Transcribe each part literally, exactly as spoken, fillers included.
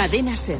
Cadena SER.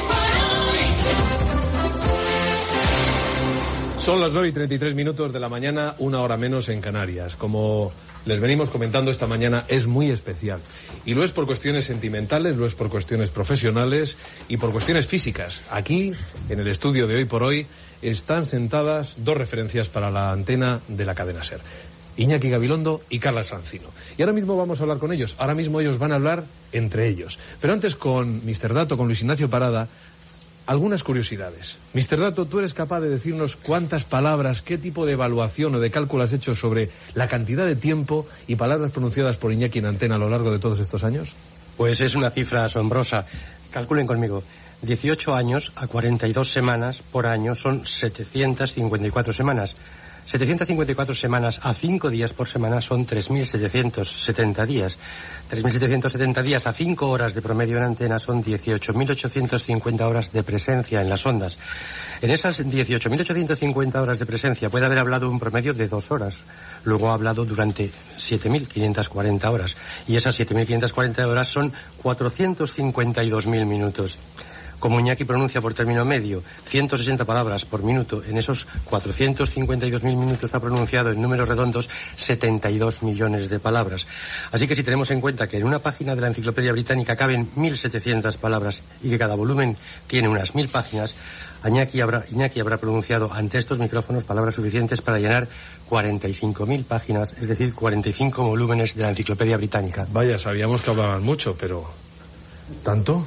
Son las nueve y treinta y tres minutos de la mañana, una hora menos en Canarias. Como les venimos comentando esta mañana, es muy especial. Y lo es por cuestiones sentimentales, lo es por cuestiones profesionales y por cuestiones físicas. Aquí, en el estudio de Hoy por Hoy, están sentadas dos referencias para la antena de la cadena SER. Iñaki Gabilondo y Carlas Francino. Y ahora mismo vamos a hablar con ellos. Ahora mismo ellos van a hablar entre ellos. Pero antes con mister Dato, con Luis Ignacio Parada, algunas curiosidades. mister Dato, ¿tú eres capaz de decirnos cuántas palabras, qué tipo de evaluación o de cálculo has hecho sobre la cantidad de tiempo y palabras pronunciadas por Iñaki en antena a lo largo de todos estos años? Pues es una cifra asombrosa. Calculen conmigo. dieciocho años a cuarenta y dos semanas por año son setecientas cincuenta y cuatro semanas. setecientas cincuenta y cuatro semanas a cinco días por semana son tres mil setecientos setenta días. tres mil setecientos setenta días a cinco horas de promedio en antena son dieciocho mil ochocientas cincuenta horas de presencia en las ondas. En esas dieciocho mil ochocientas cincuenta horas de presencia puede haber hablado un promedio de dos horas. Luego ha hablado durante siete mil quinientas cuarenta horas. Y esas siete mil quinientas cuarenta horas son cuatrocientos cincuenta y dos mil minutos. Como Iñaki pronuncia por término medio ciento sesenta palabras por minuto, en esos cuatrocientos cincuenta y dos mil minutos ha pronunciado en números redondos setenta y dos millones de palabras. Así que si tenemos en cuenta que en una página de la Enciclopedia Británica caben mil setecientas palabras y que cada volumen tiene unas mil páginas, Iñaki habrá, Iñaki habrá pronunciado ante estos micrófonos palabras suficientes para llenar cuarenta y cinco mil páginas, es decir, cuarenta y cinco volúmenes de la Enciclopedia Británica. Vaya, sabíamos que hablaban mucho, pero ¿tanto?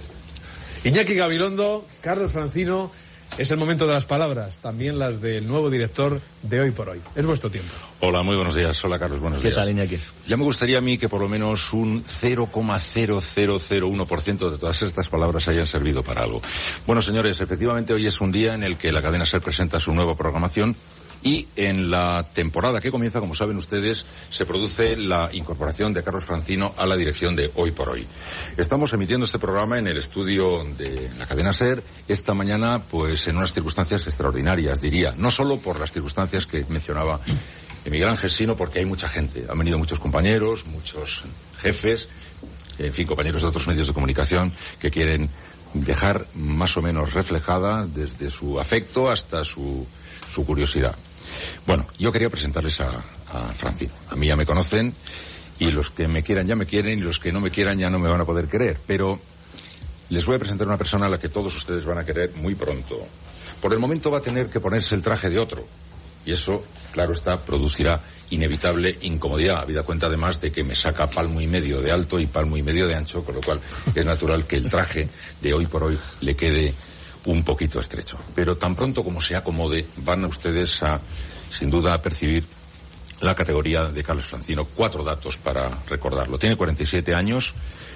Iñaki Gabilondo, Carlos Francino, es el momento de las palabras, también las del nuevo director de Hoy por Hoy. Es vuestro tiempo. Hola, muy buenos días. Hola, Carlos, buenos ¿Qué días. ¿Qué tal, Iñaki? Ya me gustaría a mí que por lo menos un cero coma cero cero cero uno por ciento de todas estas palabras hayan servido para algo. Bueno, señores, efectivamente hoy es un día en el que la cadena SER presenta su nueva programación. Y en la temporada que comienza, como saben ustedes, se produce la incorporación de Carlos Francino a la dirección de Hoy por Hoy. Estamos emitiendo este programa en el estudio de la cadena SER esta mañana, pues en unas circunstancias extraordinarias, diría. No solo por las circunstancias que mencionaba Miguel Ángel, sino porque hay mucha gente. Han venido muchos compañeros, muchos jefes, en fin, compañeros de otros medios de comunicación que quieren dejar más o menos reflejada desde su afecto hasta su, su curiosidad. Bueno, yo quería presentarles a, a Francino. A mí ya me conocen y los que me quieran ya me quieren y los que no me quieran ya no me van a poder querer. Pero les voy a presentar a una persona a la que todos ustedes van a querer muy pronto. Por el momento va a tener que ponerse el traje de otro. Y eso, claro está, producirá inevitable incomodidad. Habida cuenta además de que me saca palmo y medio de alto y palmo y medio de ancho, con lo cual es natural que el traje de Hoy por Hoy le quede un poquito estrecho. Pero tan pronto como se acomode, van ustedes a, sin duda, a percibir la categoría de Carlos Francino. Cuatro datos para recordarlo. Tiene cuarenta y siete años,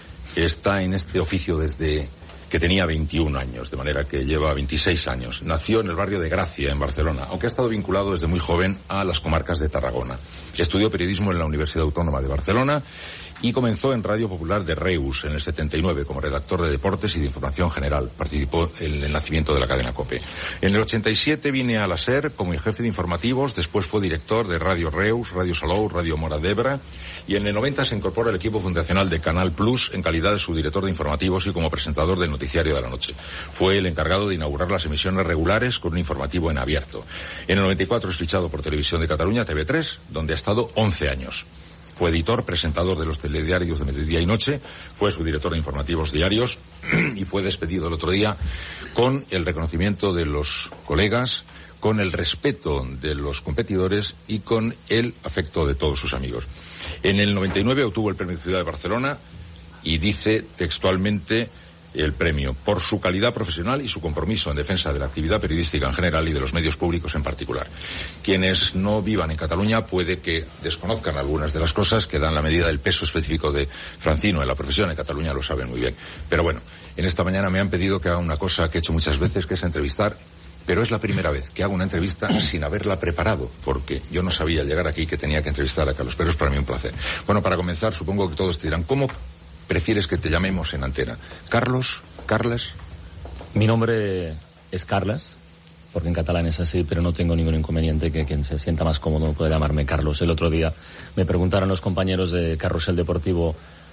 está en este oficio desde que tenía veintiún años, de manera que lleva veintiséis años. Nació en el barrio de Gracia, en Barcelona, aunque ha estado vinculado desde muy joven a las comarcas de Tarragona. Estudió periodismo en la Universidad Autónoma de Barcelona y comenzó en Radio Popular de Reus en el setenta y nueve como redactor de deportes y de información general. Participó en el nacimiento de la cadena COPE. En el ochenta y siete vine a la SER como jefe de informativos, después fue director de Radio Reus, Radio Salou, Radio Mora d'Ebre, y en el noventa se incorpora al equipo fundacional de Canal Plus en calidad de subdirector de informativos y como presentador del noticiario de la noche. Fue el encargado de inaugurar las emisiones regulares con un informativo en abierto. En el noventa y cuatro es fichado por Televisión de Cataluña, T V tres, donde ha estado once años. Fue editor, presentador de los telediarios de Mediodía y Noche, fue su director de informativos diarios y fue despedido el otro día con el reconocimiento de los colegas, con el respeto de los competidores y con el afecto de todos sus amigos. En el noventa y nueve obtuvo el Premio Ciudad de Barcelona y dice textualmente el premio por su calidad profesional y su compromiso en defensa de la actividad periodística en general y de los medios públicos en particular. Quienes no vivan en Cataluña puede que desconozcan algunas de las cosas que dan la medida del peso específico de Francino en la profesión. En Cataluña lo saben muy bien. Pero bueno, en esta mañana me han pedido que haga una cosa que he hecho muchas veces, que es entrevistar, pero es la primera vez que hago una entrevista sin haberla preparado, porque yo no sabía llegar aquí que tenía que entrevistar a Carlos, pero es para mí un placer. Bueno, para comenzar, supongo que todos te dirán, ¿cómo prefieres que te llamemos en antena? ¿Carlos? ¿Carles? Mi nombre es Carlas, porque en catalán es así, pero no tengo ningún inconveniente, que quien se sienta más cómodo puede llamarme Carlos. El otro día me preguntaron los compañeros de Carrusel Deportivo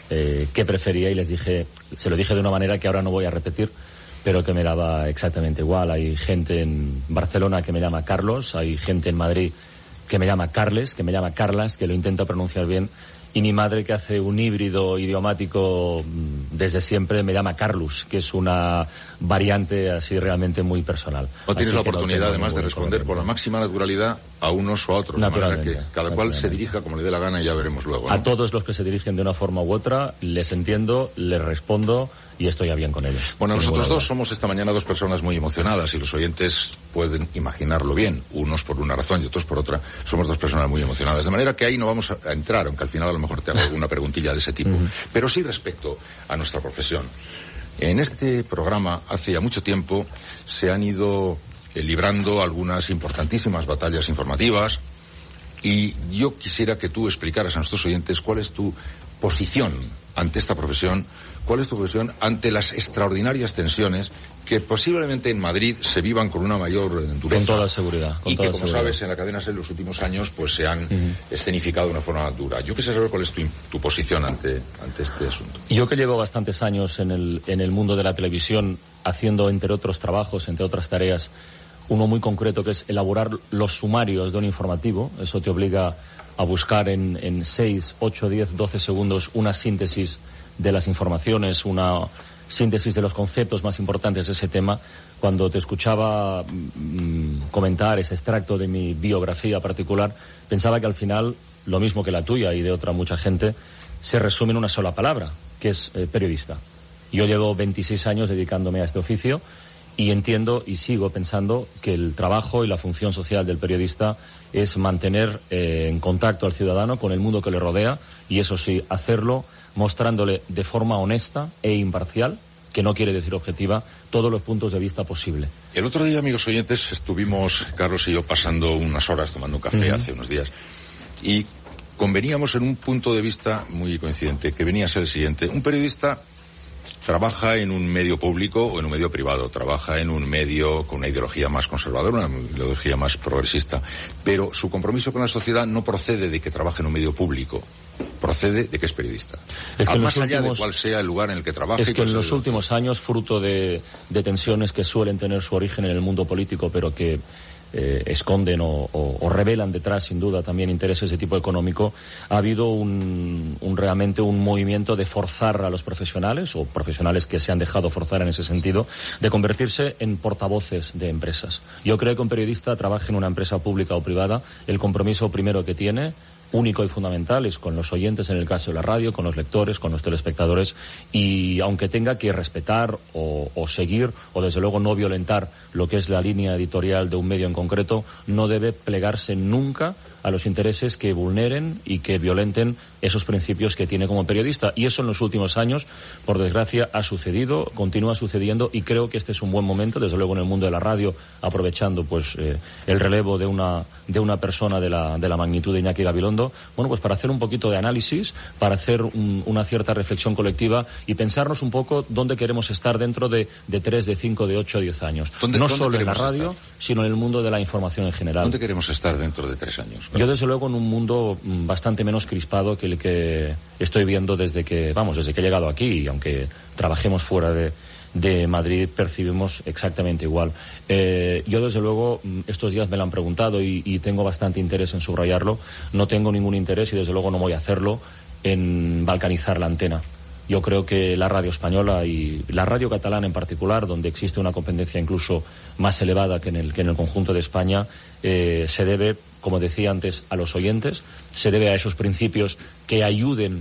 eh, qué prefería y les dije, se lo dije de una manera que ahora no voy a repetir, pero que me daba exactamente igual. Hay gente en Barcelona que me llama Carlos, hay gente en Madrid que me llama Carles, que me llama Carlas, que lo intento pronunciar bien, y mi madre, que hace un híbrido idiomático desde siempre, me llama Carlus, que es una variante así realmente muy personal. No tienes así la oportunidad, no además, de responder con la máxima naturalidad a unos o a otros, de manera que cada cual se dirija como le dé la gana y ya veremos luego, ¿no? A todos los que se dirigen de una forma u otra, les entiendo, les respondo y estoy a bien con ellos. Bueno, nosotros dos somos esta mañana dos personas muy emocionadas y los oyentes pueden imaginarlo bien, unos por una razón y otros por otra. Somos dos personas muy emocionadas, de manera que ahí no vamos a entrar, aunque al final a lo mejor te hago alguna preguntilla de ese tipo. Uh-huh. Pero sí respecto a nuestra profesión. En este programa, hace ya mucho tiempo, se han ido eh, librando algunas importantísimas batallas informativas y yo quisiera que tú explicaras a nuestros oyentes cuál es tu posición ante esta profesión, cuál es tu posición ante las extraordinarias tensiones que posiblemente en Madrid se vivan con una mayor dureza. Con toda seguridad. Con y toda que, como seguridad. sabes, en la cadena SER en los últimos años pues se han uh-huh. escenificado de una forma dura. Yo quisiera saber cuál es tu, tu posición ante, ante este asunto. Yo, que llevo bastantes años en el, en el mundo de la televisión, haciendo, entre otros trabajos, entre otras tareas, uno muy concreto, que es elaborar los sumarios de un informativo. Eso te obliga a buscar en, en seis, ocho, diez, doce segundos una síntesis de las informaciones, una síntesis de los conceptos más importantes de ese tema. Cuando te escuchaba mmm, comentar ese extracto de mi biografía particular, pensaba que al final, lo mismo que la tuya y de otra mucha gente, se resume en una sola palabra, que es eh, periodista. Yo llevo veintiséis años dedicándome a este oficio y entiendo y sigo pensando que el trabajo y la función social del periodista es mantener eh, en contacto al ciudadano con el mundo que le rodea, y eso sí, hacerlo mostrándole de forma honesta e imparcial, que no quiere decir objetiva, todos los puntos de vista posible. El otro día, amigos oyentes, estuvimos, Carlos y yo, pasando unas horas tomando un café uh-huh. hace unos días, y conveníamos en un punto de vista muy coincidente, que venía a ser el siguiente. Un periodista trabaja en un medio público o en un medio privado, trabaja en un medio con una ideología más conservadora, una ideología más progresista, pero su compromiso con la sociedad no procede de que trabaje en un medio público, procede de que es periodista. Es que Al más allá últimos, de cuál sea el lugar en el que trabaje. Es que en los últimos años, fruto de, de tensiones que suelen tener su origen en el mundo político, pero que Eh, esconden o, o, o revelan detrás, sin duda, también intereses de tipo económico, ha habido un, un realmente un movimiento de forzar a los profesionales, o profesionales que se han dejado forzar en ese sentido, de convertirse en portavoces de empresas. Yo creo que un periodista, trabaje en una empresa pública o privada, el compromiso primero que tiene, único y fundamental, es con los oyentes, en el caso de la radio, con los lectores, con los telespectadores, y aunque tenga que respetar o, o seguir, o desde luego no violentar lo que es la línea editorial de un medio en concreto, no debe plegarse nunca a los intereses que vulneren y que violenten esos principios que tiene como periodista. Y eso en los últimos años, por desgracia, ha sucedido, continúa sucediendo, y creo que este es un buen momento, desde luego en el mundo de la radio, aprovechando pues eh, el relevo de una de una persona de la de la magnitud de Iñaki Gabilondo, bueno, pues para hacer un poquito de análisis, para hacer un, una cierta reflexión colectiva y pensarnos un poco dónde queremos estar dentro de, de tres, de cinco, de ocho, diez años. ¿Dónde, no dónde solo en la radio, estar? sino en el mundo de la información en general. ¿Dónde queremos estar dentro de tres años? Yo, desde luego, en un mundo bastante menos crispado que el que estoy viendo desde que, vamos, desde que he llegado aquí, y aunque trabajemos fuera de, de Madrid, percibimos exactamente igual. Eh, yo, desde luego, estos días me lo han preguntado y, y tengo bastante interés en subrayarlo. No tengo ningún interés, y desde luego no voy a hacerlo, en balcanizar la antena. Yo creo que la radio española y la radio catalana en particular, donde existe una competencia incluso más elevada que en el, que en el conjunto de España, eh, se debe, como decía antes, a los oyentes, se debe a esos principios que ayuden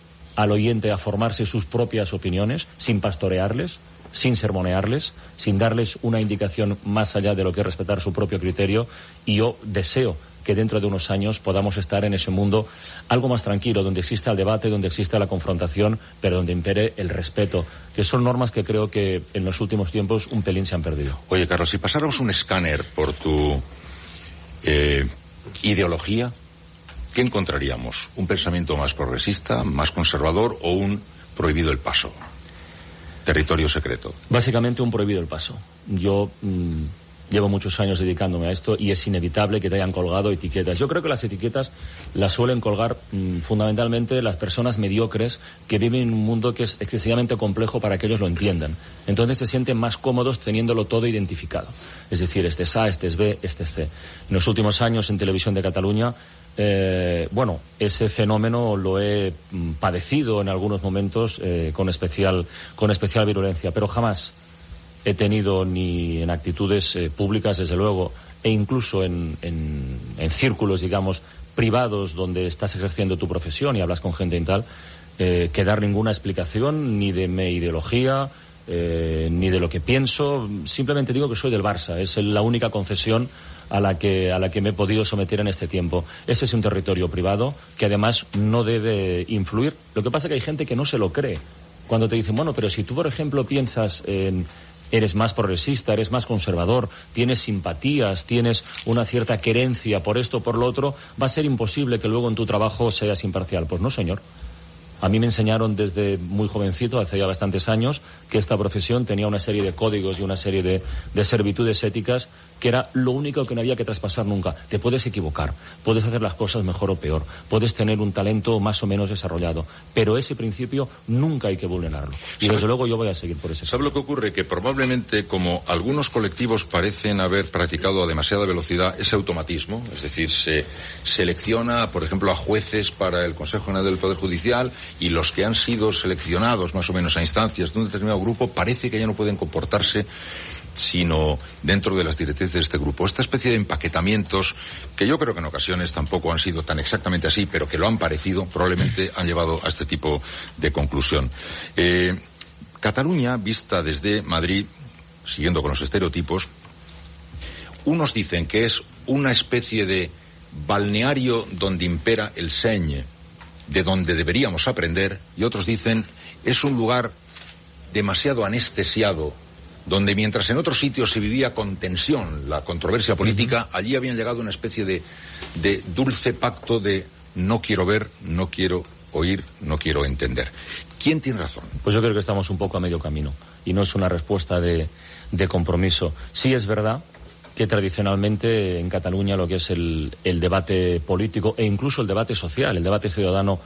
al oyente a formarse sus propias opiniones, sin pastorearles, sin sermonearles, sin darles una indicación más allá de lo que es respetar su propio criterio. Y yo deseo que dentro de unos años podamos estar en ese mundo algo más tranquilo, donde exista el debate, donde exista la confrontación, pero donde impere el respeto, que son normas que creo que en los últimos tiempos un pelín se han perdido. Oye, Carlos, si pasáramos un escáner por tu eh, ideología, ¿qué encontraríamos? ¿Un pensamiento más progresista, más conservador, o un prohibido el paso? Territorio secreto. Básicamente un prohibido el paso. Yo mmm, llevo muchos años dedicándome a esto y es inevitable que te hayan colgado etiquetas. Yo creo que las etiquetas las suelen colgar mmm, fundamentalmente las personas mediocres que viven en un mundo que es excesivamente complejo para que ellos lo entiendan. Entonces se sienten más cómodos teniéndolo todo identificado. Es decir, este es A, este es B, este es C. En los últimos años en Televisión de Cataluña, Eh, bueno, ese fenómeno lo he mm, padecido en algunos momentos eh, con especial con especial virulencia, pero jamás he tenido ni en actitudes eh, públicas, desde luego, e incluso en, en, en círculos, digamos, privados donde estás ejerciendo tu profesión y hablas con gente y tal, eh, que dar ninguna explicación ni de mi ideología, eh, ni de lo que pienso. Simplemente digo que soy del Barça, es la única concesión a la que a la que me he podido someter en este tiempo. Ese es un territorio privado que además no debe influir. Lo que pasa es que hay gente que no se lo cree. Cuando te dicen, bueno, pero si tú, por ejemplo, piensas en... eres más progresista, eres más conservador, tienes simpatías, tienes una cierta querencia por esto, por lo otro, va a ser imposible que luego en tu trabajo seas imparcial. Pues no, señor. A mí me enseñaron desde muy jovencito, hace ya bastantes años, que esta profesión tenía una serie de códigos y una serie de, de servitudes éticas que era lo único que no había que traspasar nunca. Te puedes equivocar, puedes hacer las cosas mejor o peor, puedes tener un talento más o menos desarrollado, pero ese principio nunca hay que vulnerarlo. Y desde luego yo voy a seguir por ese. ¿Sabe lo que ocurre? Que probablemente, como algunos colectivos parecen haber practicado a demasiada velocidad ese automatismo, es decir, se selecciona, por ejemplo, a jueces para el Consejo General del Poder Judicial, y los que han sido seleccionados más o menos a instancias de un determinado grupo parece que ya no pueden comportarse sino dentro de las directrices de este grupo. Esta especie de empaquetamientos, que yo creo que en ocasiones tampoco han sido tan exactamente así, pero que lo han parecido, probablemente han llevado a este tipo de conclusión. Eh, Cataluña, vista desde Madrid, siguiendo con los estereotipos, unos dicen que es una especie de balneario donde impera el seny, de donde deberíamos aprender, y otros dicen es un lugar demasiado anestesiado, donde mientras en otros sitios se vivía con tensión la controversia política, allí habían llegado a una especie de, de dulce pacto de no quiero ver, no quiero oír, no quiero entender. ¿Quién tiene razón? Pues yo creo que estamos un poco a medio camino, y no es una respuesta de, de compromiso. Sí es verdad que tradicionalmente en Cataluña lo que es el, el debate político e incluso el debate social, el debate ciudadano,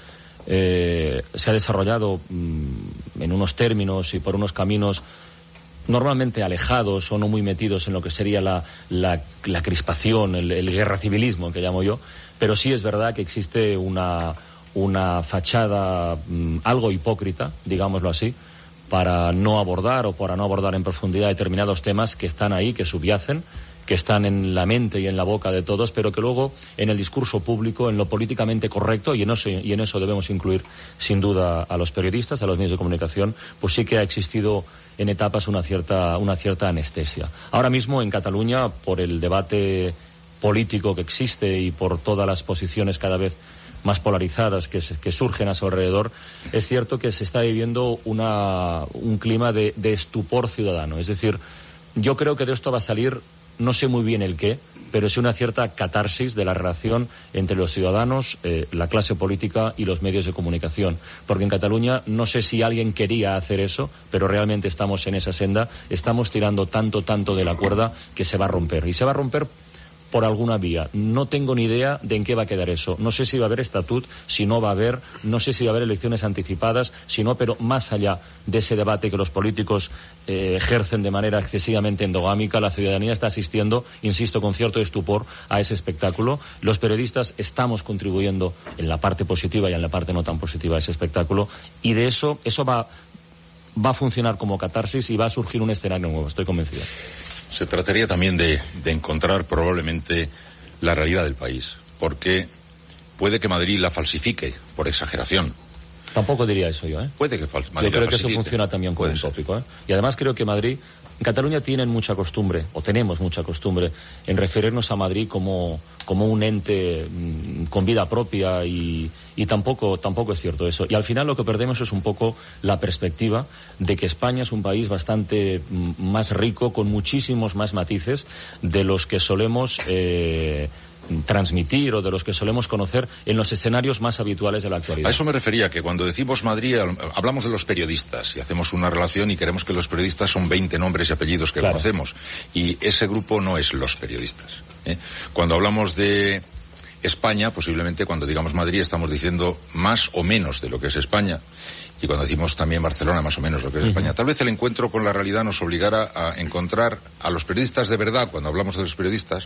eh, se ha desarrollado mmm, en unos términos y por unos caminos normalmente alejados o no muy metidos en lo que sería la, la, la crispación, el, el guerra civilismo que llamo yo, pero sí es verdad que existe una, una fachada mmm, algo hipócrita, digámoslo así, para no abordar o para no abordar en profundidad determinados temas que están ahí, que subyacen, que están en la mente y en la boca de todos, pero que luego en el discurso público, en lo políticamente correcto, y en eso, y en eso debemos incluir sin duda a los periodistas, a los medios de comunicación, pues sí que ha existido en etapas una cierta, una cierta anestesia. Ahora mismo en Cataluña, por el debate político que existe y por todas las posiciones cada vez más polarizadas que, se, que surgen a su alrededor, es cierto que se está viviendo una, un clima de, de estupor ciudadano. Es decir, yo creo que de esto va a salir, no sé muy bien el qué, pero es una cierta catarsis de la relación entre los ciudadanos, eh, la clase política y los medios de comunicación. Porque en Cataluña no sé si alguien quería hacer eso, pero realmente estamos en esa senda, estamos tirando tanto, tanto de la cuerda que se va a romper. Y se va a romper por alguna vía. No tengo ni idea de en qué va a quedar eso. No sé si va a haber estatut, si no va a haber, no sé si va a haber elecciones anticipadas, si no, pero más allá de ese debate que los políticos eh, ejercen de manera excesivamente endogámica, la ciudadanía está asistiendo, insisto, con cierto estupor a ese espectáculo. Los periodistas estamos contribuyendo en la parte positiva y en la parte no tan positiva a ese espectáculo, y de eso, eso va, va a funcionar como catarsis y va a surgir un escenario nuevo, estoy convencido. Se trataría también de, de encontrar probablemente la realidad del país, porque puede que Madrid la falsifique por exageración. Tampoco diría eso yo, ¿eh? Puede que fal- Madrid Yo creo la que eso funciona también como un tópico, ¿eh? Y además creo que Madrid, en Cataluña tienen mucha costumbre, o tenemos mucha costumbre, en referirnos a Madrid como, como un ente mmm, con vida propia, y, y tampoco, tampoco es cierto eso. Y al final lo que perdemos es un poco la perspectiva de que España es un país bastante mmm, más rico, con muchísimos más matices de los que solemos eh, transmitir o de los que solemos conocer en los escenarios más habituales de la actualidad. A eso me refería, que cuando decimos Madrid hablamos de los periodistas y hacemos una relación y queremos que los periodistas son veinte nombres y apellidos que claro. conocemos, y ese grupo no es los periodistas, ¿eh? Cuando hablamos de España, posiblemente cuando digamos Madrid estamos diciendo más o menos de lo que es España, y cuando decimos también Barcelona, más o menos lo que es uh-huh. España. Tal vez el encuentro con la realidad nos obligara a encontrar a los periodistas de verdad, cuando hablamos de los periodistas,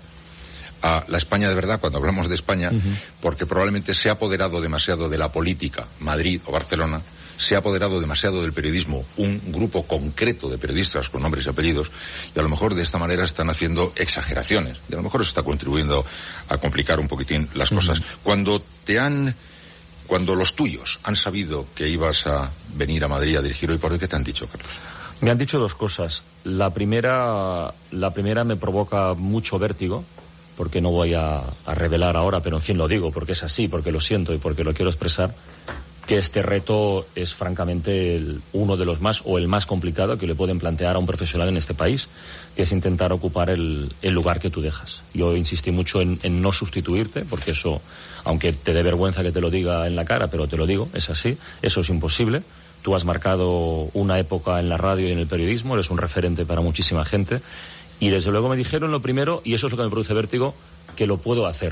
a la España de verdad cuando hablamos de España, uh-huh. porque probablemente se ha apoderado demasiado de la política, Madrid o Barcelona, se ha apoderado demasiado del periodismo un grupo concreto de periodistas con nombres y apellidos, y a lo mejor de esta manera están haciendo exageraciones, y a lo mejor eso está contribuyendo a complicar un poquitín las uh-huh. cosas. Cuando te han, cuando los tuyos han sabido que ibas a venir a Madrid a dirigir Hoy por Hoy, ¿qué te han dicho, Carlos? Me han dicho dos cosas. La primera, la primera me provoca mucho vértigo, porque no voy a, a revelar ahora, pero en fin lo digo, porque es así, porque lo siento y porque lo quiero expresar, que este reto es francamente el, uno de los más, o el más complicado que le pueden plantear a un profesional en este país, que es intentar ocupar el, el lugar que tú dejas. Yo insistí mucho en, en no sustituirte, porque eso, aunque te dé vergüenza que te lo diga en la cara, pero te lo digo, es así, eso es imposible. Tú has marcado una época en la radio y en el periodismo, eres un referente para muchísima gente, y desde luego me dijeron lo primero, y eso es lo que me produce vértigo, que lo puedo hacer.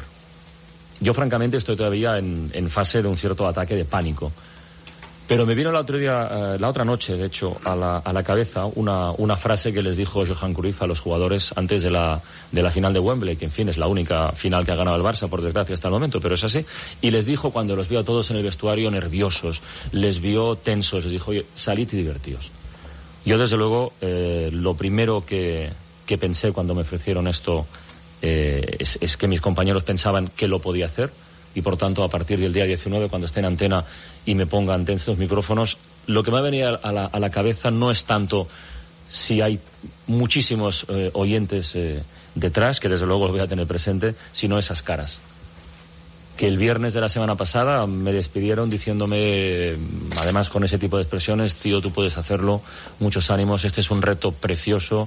Yo francamente estoy todavía en, en fase de un cierto ataque de pánico. Pero me vino la otro día, eh, la otra noche, de hecho, a la, a la cabeza una, una frase que les dijo Johan Cruyff a los jugadores antes de la, de la final de Wembley, que en fin es la única final que ha ganado el Barça, por desgracia, hasta el momento, pero es así. Y les dijo, cuando los vio a todos en el vestuario nerviosos, les vio tensos, les dijo, oye, salid y divertíos. Yo, desde luego, eh, lo primero que, que pensé cuando me ofrecieron esto eh, es, es que mis compañeros pensaban que lo podía hacer, y por tanto a partir del día diecinueve, cuando esté en antena y me ponga ante estos micrófonos, lo que me ha venido a la, a la cabeza no es tanto si hay muchísimos eh, oyentes eh, detrás, que desde luego los voy a tener presente, sino esas caras. Que el viernes de la semana pasada me despidieron diciéndome, además con ese tipo de expresiones, tío, tú puedes hacerlo, muchos ánimos, este es un reto precioso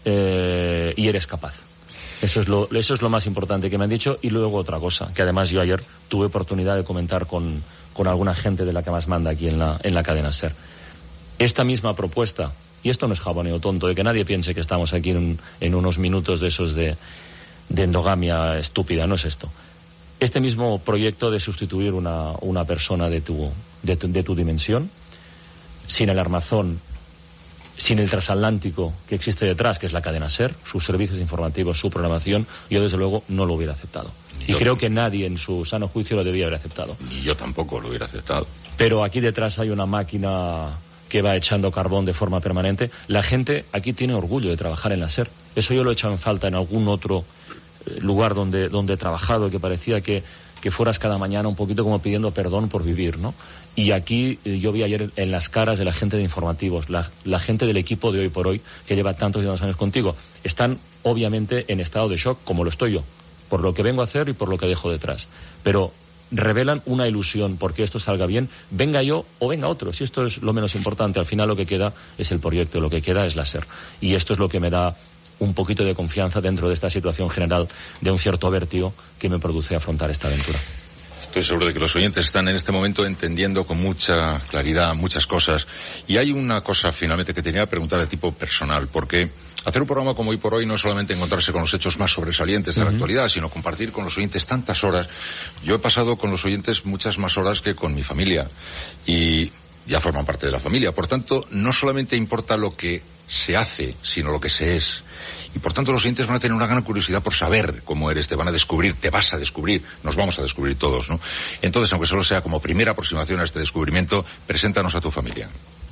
eh, y eres capaz. Eso es lo, eso es lo más importante que me han dicho. Y luego otra cosa, que además yo ayer tuve oportunidad de comentar con, con alguna gente de la que más manda aquí en la, en la cadena SER. Esta misma propuesta, y esto no es jaboneo tonto, de que nadie piense que estamos aquí en, en unos minutos de esos de, de endogamia estúpida, no es esto. Este mismo proyecto de sustituir una, una persona de tu, de tu, de tu dimensión, sin el armazón, sin el transatlántico que existe detrás, que es la cadena SER, sus servicios informativos, su programación, yo desde luego no lo hubiera aceptado. Y creo que nadie en su sano juicio lo debía haber aceptado. Ni yo tampoco lo hubiera aceptado. Pero aquí detrás hay una máquina que va echando carbón de forma permanente. La gente aquí tiene orgullo de trabajar en la SER. Eso yo lo he echado en falta en algún otro lugar donde, donde he trabajado, que parecía que, que fueras cada mañana un poquito como pidiendo perdón por vivir, ¿no? Y aquí eh, yo vi ayer en las caras de la gente de informativos, la, la gente del equipo de Hoy por Hoy, que lleva tantos y tantos años contigo, están obviamente en estado de shock, como lo estoy yo, por lo que vengo a hacer y por lo que dejo detrás. Pero revelan una ilusión porque esto salga bien, venga yo o venga otro. Si esto es lo menos importante, al final lo que queda es el proyecto, lo que queda es la SER. Y esto es lo que me da un poquito de confianza dentro de esta situación general de un cierto vértigo que me produce afrontar esta aventura. Estoy seguro de que los oyentes están en este momento entendiendo con mucha claridad muchas cosas. Y hay una cosa finalmente que tenía que preguntar de tipo personal, porque hacer un programa como Hoy por Hoy no es solamente encontrarse con los hechos más sobresalientes de uh-huh. la actualidad, sino compartir con los oyentes tantas horas. Yo he pasado con los oyentes muchas más horas que con mi familia, y ya forman parte de la familia. Por tanto, no solamente importa lo que se hace, sino lo que se es. Y por tanto los oyentes van a tener una gran curiosidad por saber cómo eres, te van a descubrir, te vas a descubrir, nos vamos a descubrir todos, ¿no? Entonces, aunque solo sea como primera aproximación a este descubrimiento, preséntanos a tu familia.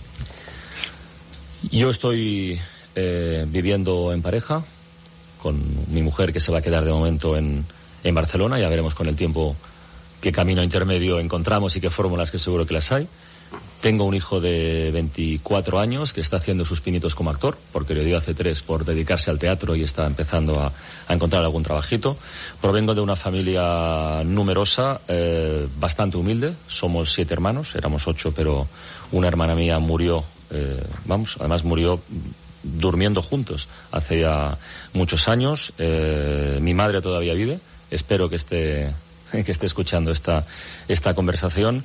Yo estoy eh, viviendo en pareja con mi mujer, que se va a quedar de momento en, en Barcelona. Ya veremos con el tiempo qué camino intermedio encontramos y qué fórmulas, que seguro que las hay. Tengo un hijo de veinticuatro años que está haciendo sus pinitos como actor, porque le dio hace tres por dedicarse al teatro y está empezando a, a encontrar algún trabajito. Provengo de una familia numerosa, eh, bastante humilde. Somos siete hermanos, éramos ocho, pero una hermana mía murió, eh, vamos, además murió durmiendo juntos hace ya muchos años. Eh, mi madre todavía vive, espero que esté, que esté escuchando esta, esta conversación.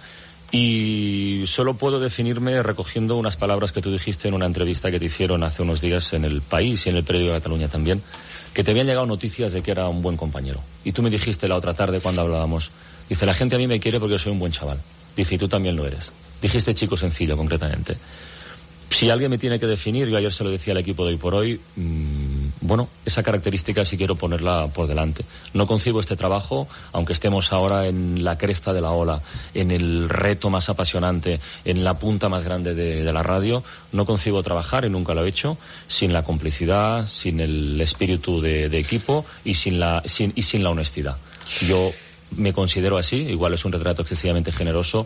Y solo puedo definirme recogiendo unas palabras que tú dijiste en una entrevista que te hicieron hace unos días en El País y en el periódico de Cataluña también, que te habían llegado noticias de que era un buen compañero. Y tú me dijiste la otra tarde cuando hablábamos, dice, la gente a mí me quiere porque soy un buen chaval. Dice, y tú también lo eres. Dijiste chico sencillo, concretamente. Si alguien me tiene que definir, yo ayer se lo decía al equipo de Hoy por Hoy, mmm, bueno, esa característica sí quiero ponerla por delante. No concibo este trabajo, aunque estemos ahora en la cresta de la ola, en el reto más apasionante, en la punta más grande de, de la radio, no concibo trabajar, y nunca lo he hecho, sin la complicidad, sin el espíritu de, de equipo y sin la, sin, y sin la honestidad. Yo me considero así, igual es un retrato excesivamente generoso,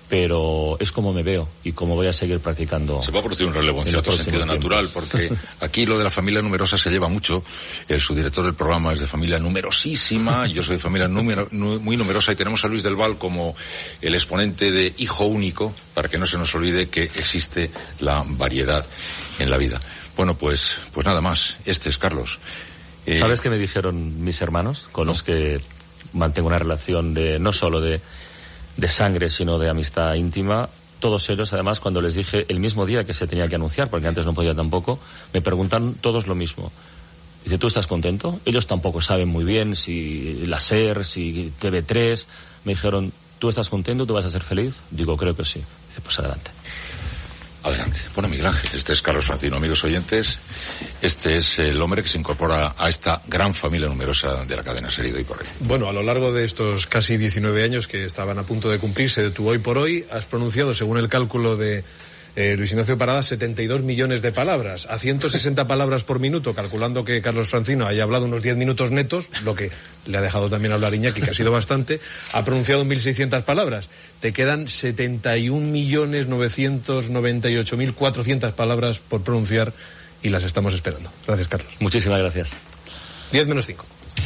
pero es como me veo y como voy a seguir practicando. Se va a producir un relevo en cierto sentido natural, porque aquí lo de la familia numerosa se lleva mucho. El subdirector del programa es de familia numerosísima, yo soy de familia número, muy numerosa, y tenemos a Luis del Val como el exponente de hijo único, para que no se nos olvide que existe la variedad en la vida. Bueno, pues, pues nada más. Este es Carlos. Eh... ¿Sabes qué me dijeron mis hermanos, con ¿no? los que mantengo una relación de no solo de de sangre, sino de amistad íntima? Todos ellos, además, cuando les dije el mismo día que se tenía que anunciar, porque antes no podía tampoco, me preguntan todos lo mismo. Dice, ¿tú estás contento? Ellos tampoco saben muy bien si la SER, si T V tres. Me dijeron, ¿tú estás contento? ¿Tú vas a ser feliz? Digo, creo que sí. Dice, pues adelante. Adelante. Bueno, Miguel Ángel, este es Carlos Francino, amigos oyentes. Este es el hombre que se incorpora a esta gran familia numerosa de la cadena SER y de Hoy por Hoy. Bueno, a lo largo de estos casi diecinueve años que estaban a punto de cumplirse de tu Hoy por Hoy, has pronunciado, según el cálculo de eh, Luis Ignacio Parada, setenta y dos millones de palabras, a ciento sesenta palabras por minuto, calculando que Carlos Francino haya hablado unos diez minutos netos, lo que le ha dejado también hablar Iñaki, que ha sido bastante. Ha pronunciado mil seiscientas palabras. Te quedan setenta y un millones novecientos noventa y ocho mil cuatrocientas palabras por pronunciar, y las estamos esperando. Gracias, Carlos. Muchísimas gracias. diez menos cinco.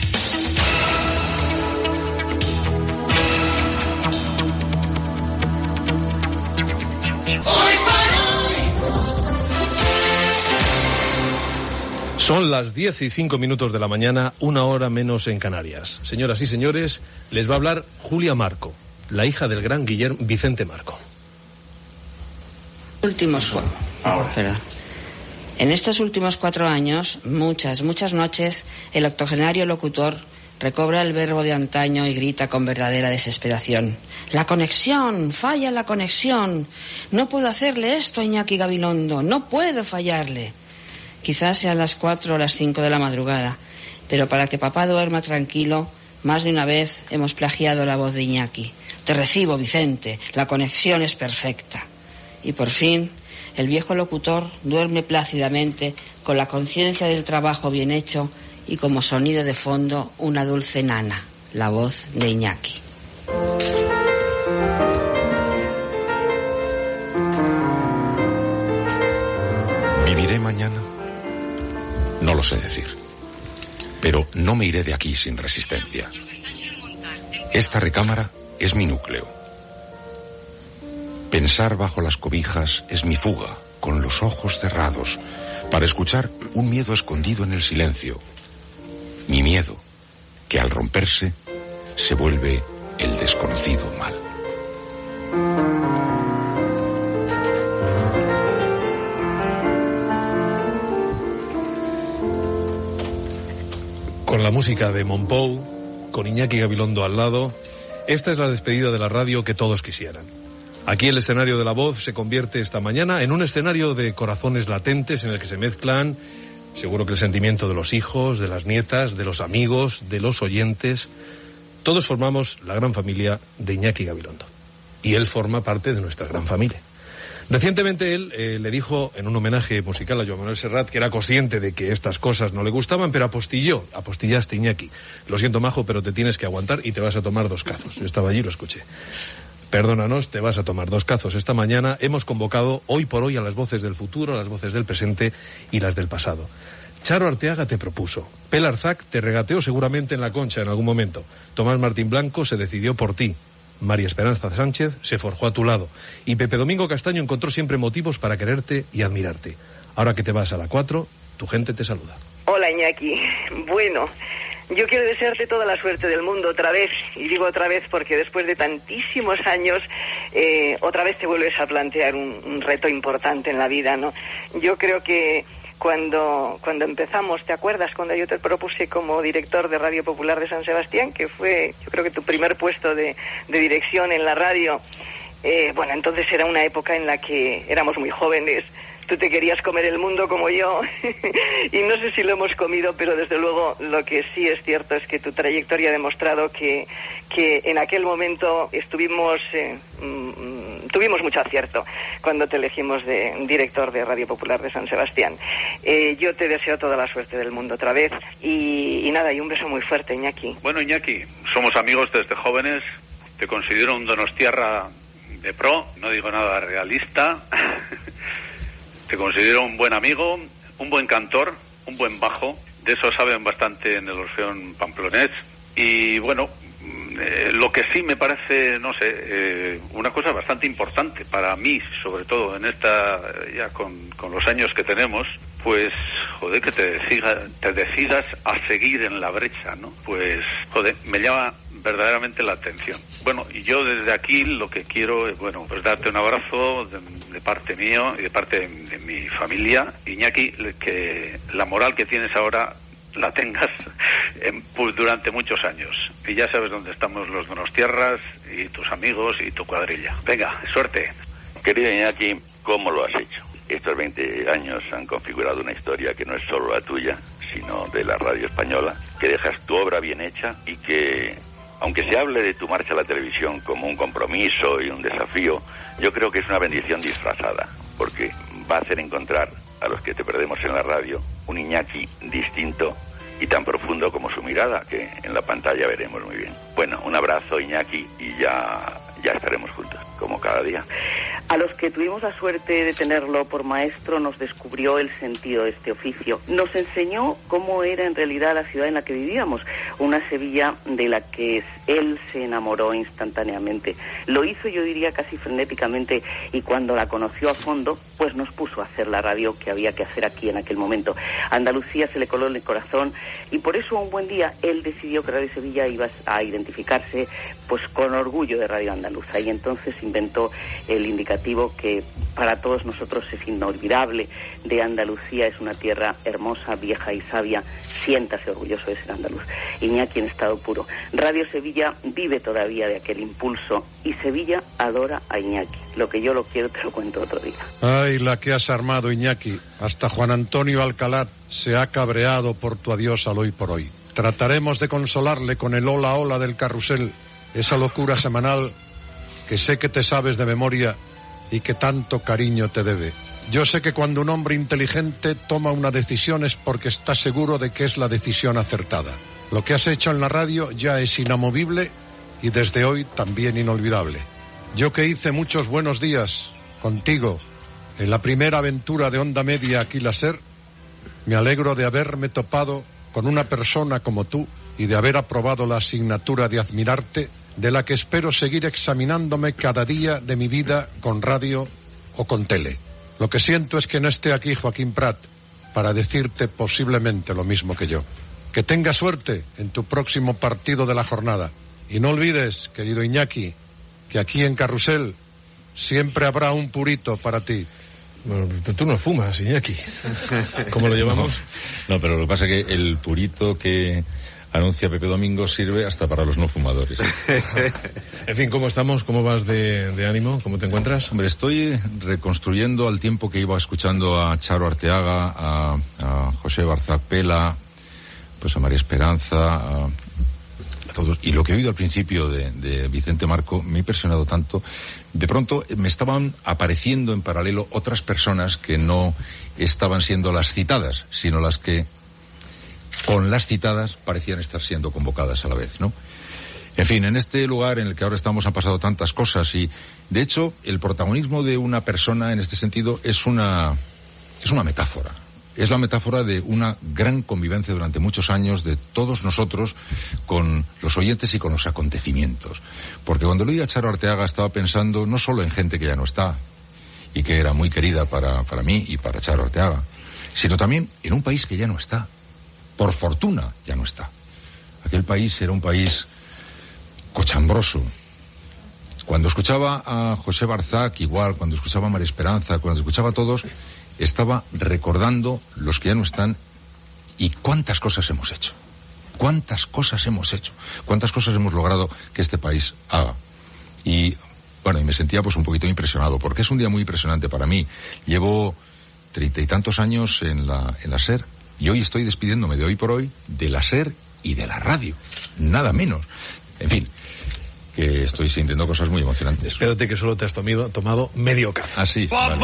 Son las diez y cinco minutos de la mañana, una hora menos en Canarias. Señoras y señores, les va a hablar Julia Marco, la hija del gran Guillermo Vicente Marco. Últimos, perdón. En estos últimos cuatro años, muchas, muchas noches, el octogenario locutor recobra el verbo de antaño y grita con verdadera desesperación. ¡La conexión! ¡Falla la conexión! No puedo hacerle esto a Iñaki Gabilondo, no puedo fallarle. Quizás sean las cuatro o las cinco de la madrugada, pero para que papá duerma tranquilo, más de una vez hemos plagiado la voz de Iñaki. Te recibo, Vicente, la conexión es perfecta. Y por fin, el viejo locutor duerme plácidamente, con la conciencia del trabajo bien hecho y como sonido de fondo una dulce nana, la voz de Iñaki. ¿Viviré mañana? No lo sé decir, pero no me iré de aquí sin resistencia. Esta recámara es mi núcleo. Pensar bajo las cobijas es mi fuga, con los ojos cerrados, para escuchar un miedo escondido en el silencio. Mi miedo, que al romperse se vuelve el desconocido mal. Con la música de Monpou, con Iñaki Gabilondo al lado, esta es la despedida de la radio que todos quisieran. Aquí el escenario de La Voz se convierte esta mañana en un escenario de corazones latentes en el que se mezclan, seguro que el sentimiento de los hijos, de las nietas, de los amigos, de los oyentes. Todos formamos la gran familia de Iñaki Gabilondo. Y él forma parte de nuestra gran familia. Recientemente él eh, le dijo en un homenaje musical a Joan Manuel Serrat que era consciente de que estas cosas no le gustaban, pero apostilló, apostillaste, Iñaki. Lo siento, majo, pero te tienes que aguantar y te vas a tomar dos cazos. Yo estaba allí y lo escuché. Perdónanos, te vas a tomar dos cazos. Esta mañana hemos convocado Hoy por Hoy a las voces del futuro, a las voces del presente y las del pasado. Charo Arteaga te propuso. Pel Arzac te regateó seguramente en la Concha en algún momento. Tomás Martín Blanco se decidió por ti. María Esperanza Sánchez se forjó a tu lado. Y Pepe Domingo Castaño encontró siempre motivos para quererte y admirarte. Ahora que te vas a la cuatro, tu gente te saluda. Hola, Iñaki. Bueno, Yo quiero desearte toda la suerte del mundo otra vez, y digo otra vez porque después de tantísimos años, eh, otra vez te vuelves a plantear un, un reto importante en la vida, ¿no? Yo creo que cuando cuando empezamos, ¿te acuerdas cuando yo te propuse como director de Radio Popular de San Sebastián, que fue, yo creo que tu primer puesto de, de dirección en la radio? Eh, bueno, entonces era una época en la que éramos muy jóvenes. Tú te querías comer el mundo como yo y no sé si lo hemos comido, pero desde luego lo que sí es cierto es que tu trayectoria ha demostrado que, que en aquel momento estuvimos eh, mm, tuvimos mucho acierto cuando te elegimos de director de Radio Popular de San Sebastián. Eh, yo te deseo toda la suerte del mundo otra vez y, y nada, y un beso muy fuerte, Iñaki. Bueno, Iñaki, somos amigos desde jóvenes, te considero un donostiarra de pro, no digo nada realista. Te considero un buen amigo, un buen cantor, un buen bajo. De eso saben bastante en el Orfeón Pamplonés. Y bueno, eh, lo que sí me parece, no sé, eh, una cosa bastante importante para mí, sobre todo en esta, ya con, con los años que tenemos, pues, joder, que te decidas, te decidas a seguir en la brecha, ¿no? Pues, joder, me llama verdaderamente la atención. Bueno, y yo desde aquí lo que quiero es, bueno, pues darte un abrazo de, de parte mío y de parte de, de mi familia. Iñaki, que la moral que tienes ahora la tengas en, pues, durante muchos años. Y ya sabes dónde estamos los donostiarras y tus amigos y tu cuadrilla. Venga, suerte. Querido Iñaki, ¿cómo lo has hecho? Estos veinte años han configurado una historia que no es solo la tuya, sino de la radio española, que dejas tu obra bien hecha y que, aunque se hable de tu marcha a la televisión como un compromiso y un desafío, yo creo que es una bendición disfrazada, porque va a hacer encontrar a los que te perdemos en la radio un Iñaki distinto y tan profundo como su mirada, que en la pantalla veremos muy bien. Bueno, un abrazo, Iñaki, y ya, ya estaremos juntos, como cada día. A los que tuvimos la suerte de tenerlo por maestro, nos descubrió el sentido de este oficio. Nos enseñó cómo era en realidad la ciudad en la que vivíamos, una Sevilla de la que él se enamoró instantáneamente. Lo hizo, yo diría, casi frenéticamente, y cuando la conoció a fondo, pues nos puso a hacer la radio que había que hacer aquí en aquel momento. Andalucía se le coló en el corazón, y por eso un buen día él decidió que Radio Sevilla iba a identificarse pues con orgullo de Radio Andaluza, y entonces inventó el indicativo que para todos nosotros es inolvidable, de Andalucía es una tierra hermosa, vieja y sabia, siéntase orgulloso de ser andaluz. Iñaki en estado puro. Radio Sevilla vive todavía de aquel impulso, y Sevilla adora a Iñaki. Lo que yo lo quiero te lo cuento otro día. Ay, la que has armado, Iñaki. Hasta Juan Antonio Alcalá se ha cabreado por tu adiós al hoy por hoy. Trataremos de consolarle con el hola hola del carrusel, esa locura semanal que sé que te sabes de memoria y que tanto cariño te debe. Yo sé que cuando un hombre inteligente toma una decisión es porque está seguro de que es la decisión acertada. Lo que has hecho en la radio ya es inamovible y desde hoy también inolvidable. Yo que hice muchos buenos días contigo en la primera aventura de Onda Media aquí la SER, me alegro de haberme topado con una persona como tú y de haber aprobado la asignatura de admirarte, de la que espero seguir examinándome cada día de mi vida con radio o con tele. Lo que siento es que no esté aquí Joaquín Prat para decirte posiblemente lo mismo que yo. Que tengas suerte en tu próximo partido de la jornada. Y no olvides, querido Iñaki, que aquí en Carrusel siempre habrá un purito para ti. Bueno, pero tú no fumas, Iñaki. ¿Cómo lo llevamos? No, no, pero lo que pasa es que el purito que anuncia Pepe Domingo sirve hasta para los no fumadores. En fin, ¿cómo estamos? ¿Cómo vas de, de ánimo? ¿Cómo te encuentras? Hombre, estoy reconstruyendo al tiempo que iba escuchando a Charo Arteaga, a, a José Barzapela, pues a María Esperanza, a, a todos. Y lo que he oído al principio de, de Vicente Marco me ha impresionado tanto. De pronto me estaban apareciendo en paralelo otras personas que no estaban siendo las citadas, sino las que con las citadas parecían estar siendo convocadas a la vez, ¿no? En fin, en este lugar en el que ahora estamos han pasado tantas cosas y, de hecho, el protagonismo de una persona en este sentido es una, es una metáfora. Es la metáfora de una gran convivencia durante muchos años de todos nosotros con los oyentes y con los acontecimientos. Porque cuando leí a Charo Arteaga estaba pensando no solo en gente que ya no está y que era muy querida para, para mí y para Charo Arteaga, sino también en un país que ya no está. Por fortuna ya no está. Aquel país era un país cochambroso. Cuando escuchaba a José Barzac, igual, cuando escuchaba a María Esperanza, cuando escuchaba a todos, estaba recordando los que ya no están y cuántas cosas hemos hecho. Cuántas cosas hemos hecho. Cuántas cosas hemos logrado que este país haga. Y, bueno, y me sentía pues un poquito impresionado, porque es un día muy impresionante para mí. Llevo treinta y tantos años en la, en la SER, y hoy estoy despidiéndome de Hoy por Hoy de la SER y de la radio. Nada menos. En fin, que estoy sintiendo cosas muy emocionantes. Espérate que solo te has tomado, tomado medio café. Ah, sí. Vale.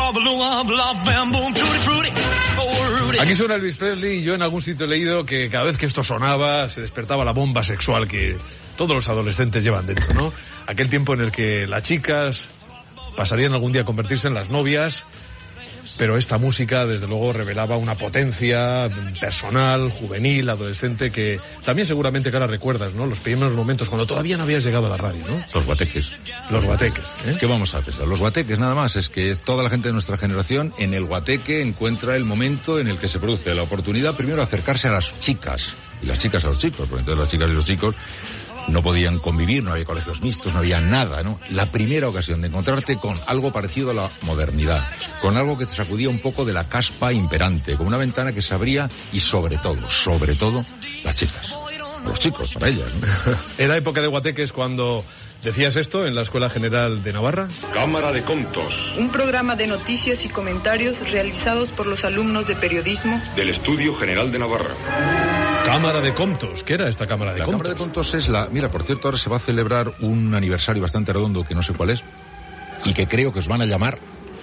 Aquí suena Elvis Presley y yo en algún sitio he leído que cada vez que esto sonaba se despertaba la bomba sexual que todos los adolescentes llevan dentro, ¿no? Aquel tiempo en el que las chicas pasarían algún día a convertirse en las novias, pero esta música desde luego revelaba una potencia personal, juvenil, adolescente, que también seguramente que ahora recuerdas, ¿no? Los primeros momentos cuando todavía no habías llegado a la radio, ¿no? Los guateques. Los guateques, ¿eh? ¿Qué vamos a pensar? Los guateques nada más, es que toda la gente de nuestra generación en el guateque encuentra el momento en el que se produce la oportunidad primero de acercarse a las chicas, y las chicas a los chicos, porque entonces las chicas y los chicos no podían convivir, no había colegios mixtos, no había nada, ¿no? La primera ocasión de encontrarte con algo parecido a la modernidad, con algo que te sacudía un poco de la caspa imperante, con una ventana que se abría y sobre todo, sobre todo, las chicas. Los chicos, para ellas, ¿no? Era época de guateques cuando decías esto en la Escuela General de Navarra. Cámara de Contos. Un programa de noticias y comentarios realizados por los alumnos de periodismo del Estudio General de Navarra. Cámara de Contos. ¿Qué era esta Cámara de la Contos? La Cámara de Contos es la... Mira, por cierto, ahora se va a celebrar un aniversario bastante redondo, que no sé cuál es, y que creo que os van a llamar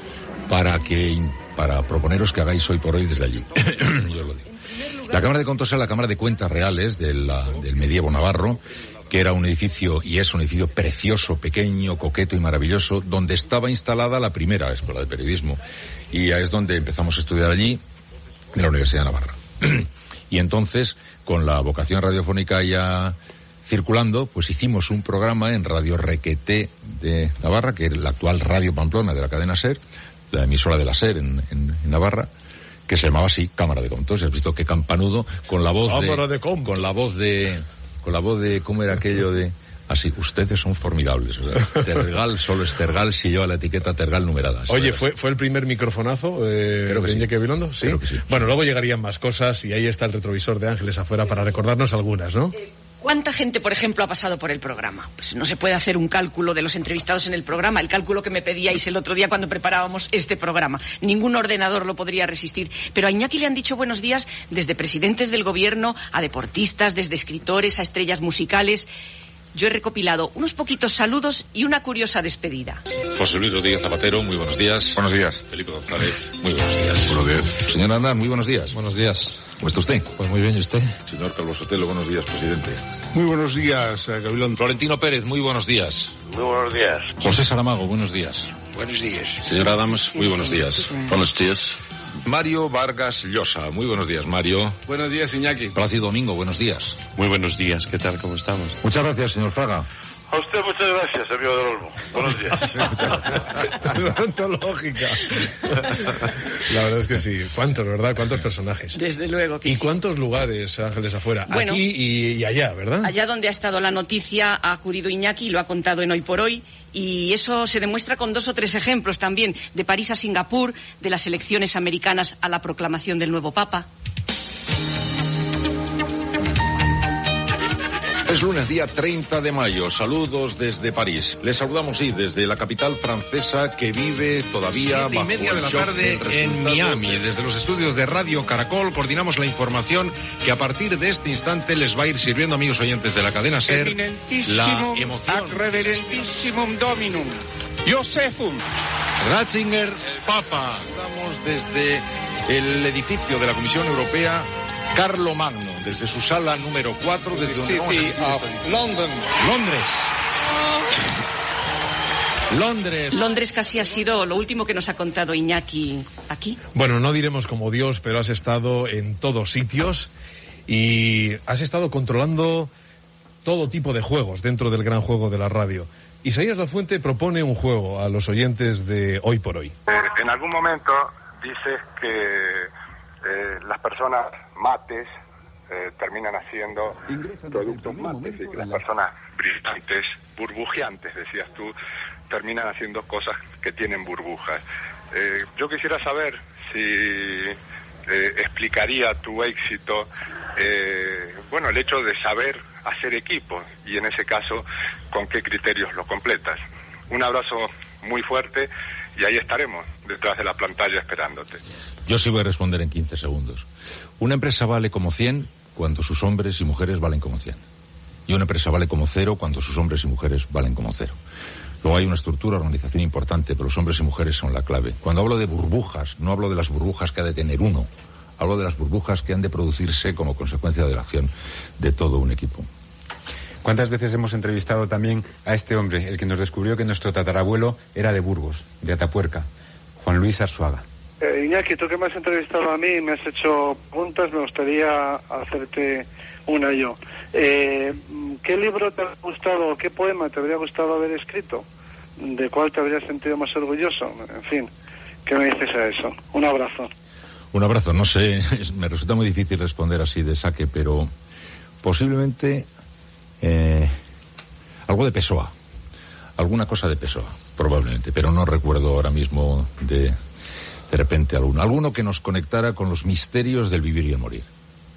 para que para proponeros que hagáis Hoy por Hoy desde allí. Yo lo digo. La Cámara de Contos es la Cámara de Cuentas Reales de la, del medievo navarro, que era un edificio, y es un edificio precioso, pequeño, coqueto y maravilloso, donde estaba instalada la primera Escuela de Periodismo. Y es donde empezamos a estudiar allí, en la Universidad de Navarra. Y entonces, con la vocación radiofónica ya circulando, pues hicimos un programa en Radio Requeté de Navarra, que es la actual Radio Pamplona de la cadena SER, la emisora de la SER en, en, en Navarra, que se llamaba así Cámara de Contos. ¿Has visto qué campanudo? Con la voz Cámara de, de Contos. Con la voz de... Con la voz de... ¿Cómo era aquello de...? Así, ustedes son formidables. O sea, Tergal, solo es Tergal si lleva la etiqueta Tergal numerada. Oye, ¿fue fue el primer microfonazo eh, Creo que de sí. Iñaki Gabilondo? ¿Sí? Creo que sí. Bueno, luego llegarían más cosas y ahí está el retrovisor de Ángeles afuera para recordarnos algunas, ¿no? ¿Cuánta gente, por ejemplo, ha pasado por el programa? Pues no se puede hacer un cálculo de los entrevistados en el programa, el cálculo que me pedíais el otro día cuando preparábamos este programa. Ningún ordenador lo podría resistir. Pero a Iñaki le han dicho buenos días desde presidentes del gobierno, a deportistas, desde escritores, a estrellas musicales. Yo he recopilado unos poquitos saludos y una curiosa despedida. José Luis Rodríguez Zapatero, muy buenos días. Buenos días. Felipe González, muy buenos días. Buenos días. Señor Arnán, muy buenos días. Buenos días. ¿Cómo está usted? Pues muy bien, ¿y usted? Señor Calvo Sotelo, buenos días, presidente. Muy buenos días, Gabilondo. Florentino Pérez, muy buenos días. Muy buenos días. José Saramago, buenos días. Buenos días. Señor Adams, muy buenos días. Buenos días. Mario Vargas Llosa, muy buenos días, Mario. Buenos días, Iñaki. Plácido Domingo, buenos días. Muy buenos días, ¿qué tal? ¿Cómo estamos? Muchas gracias, señor Fraga. A usted muchas gracias, amigo del Olmo. Buenos días. Antológica. La verdad es que sí. ¿Cuántos, verdad? ¿Cuántos personajes? Desde luego que ¿Y sí. cuántos lugares, Ángeles, afuera? Bueno, aquí y, y allá, ¿verdad? Allá donde ha estado la noticia ha acudido Iñaki y lo ha contado en Hoy por Hoy. Y eso se demuestra con dos o tres ejemplos también. De París a Singapur, de las elecciones americanas a la proclamación del nuevo Papa. Es lunes, día treinta de mayo. Saludos desde París. Les saludamos, sí, desde la capital francesa que vive todavía Siete y bajo media de el la shock tarde del resultado. en Miami. Desde los estudios de Radio Caracol coordinamos la información que a partir de este instante les va a ir sirviendo, amigos oyentes de la cadena SER, la emoción. Ad reverentissimum dominum. Josefum. Ratzinger, Papa. Estamos desde el edificio de la Comisión Europea Carlo Magno, desde su sala número cuatro, desde donde vamos a... London. Londres. Londres. Londres casi ha sido lo último que nos ha contado Iñaki aquí. Bueno, no diremos como Dios, pero has estado en todos sitios y has estado controlando todo tipo de juegos dentro del gran juego de la radio. Isaías Lafuente propone un juego a los oyentes de Hoy por Hoy. En algún momento dices que eh, las personas mates eh, terminan haciendo productos mates y que las personas brillantes, burbujeantes, decías tú, terminan haciendo cosas que tienen burbujas. Eh, yo quisiera saber si eh, explicaría tu éxito, eh, bueno, el hecho de saber hacer equipo y en ese caso, ¿con qué criterios lo completas? Un abrazo muy fuerte y ahí estaremos, detrás de la pantalla esperándote. Yo sí voy a responder en quince segundos. Una empresa vale como cien cuando sus hombres y mujeres valen como cien. Y una empresa vale como cero cuando sus hombres y mujeres valen como cero. Luego hay una estructura, organización importante, pero los hombres y mujeres son la clave. Cuando hablo de burbujas, no hablo de las burbujas que ha de tener uno. Hablo de las burbujas que han de producirse como consecuencia de la acción de todo un equipo. ¿Cuántas veces hemos entrevistado también a este hombre, el que nos descubrió que nuestro tatarabuelo era de Burgos, de Atapuerca, Juan Luis Arzuaga? Eh, Iñaki, tú que me has entrevistado a mí y me has hecho preguntas, me gustaría hacerte una yo. Eh, ¿Qué libro te ha gustado o qué poema te habría gustado haber escrito? ¿De cuál te habrías sentido más orgulloso? En fin, ¿qué me dices a eso? Un abrazo. Un abrazo, no sé, me resulta muy difícil responder así de saque, pero posiblemente eh, algo de Pessoa, alguna cosa de Pessoa, probablemente, pero no recuerdo ahora mismo de... de repente alguno, alguno que nos conectara con los misterios del vivir y el morir.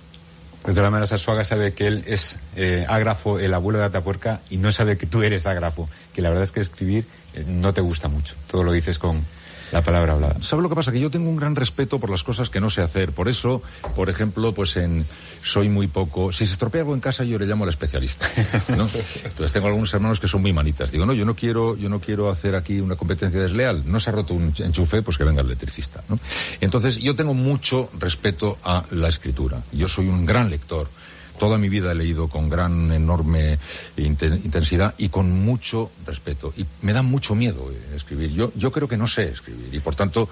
De todas maneras, Arzuaga sabe que él es eh, ágrafo, el abuelo de Atapuerca, y no sabe que tú eres ágrafo, que la verdad es que escribir eh, no te gusta mucho, todo lo dices con la palabra hablada. ¿Sabe lo que pasa? Que yo tengo un gran respeto por las cosas que no sé hacer, por eso, por ejemplo, pues en soy muy poco, si se estropea algo en casa yo le llamo al especialista, ¿no? Entonces tengo algunos hermanos que son muy manitas, digo, no, yo no quiero, yo no quiero hacer aquí una competencia desleal, no se ha roto un enchufe, pues que venga el electricista, ¿no? Entonces yo tengo mucho respeto a la escritura, yo soy un gran lector. Toda mi vida he leído con gran, enorme intensidad y con mucho respeto. Y me da mucho miedo escribir. Yo, yo creo que no sé escribir. Y por tanto,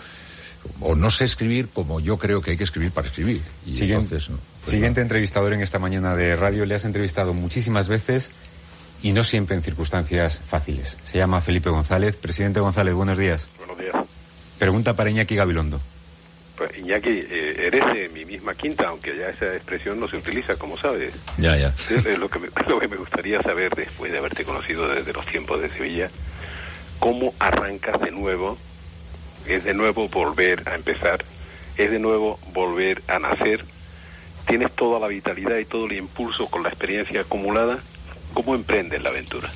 o no sé escribir como yo creo que hay que escribir para escribir. Y Siguiente, entonces, ¿no? Pues siguiente no. entrevistador en esta mañana de radio. Le has entrevistado muchísimas veces y no siempre en circunstancias fáciles. Se llama Felipe González. Presidente González, buenos días. Buenos días. Pregunta para Iñaki Gabilondo. Pues Iñaki, eh, eres de mi misma quinta, aunque ya esa expresión no se utiliza, como sabes. Ya, ya. Es, es lo que me, lo que me gustaría saber, después de haberte conocido desde los tiempos de Sevilla, cómo arrancas de nuevo, es de nuevo volver a empezar, es de nuevo volver a nacer, tienes toda la vitalidad y todo el impulso con la experiencia acumulada, ¿cómo emprendes la aventura?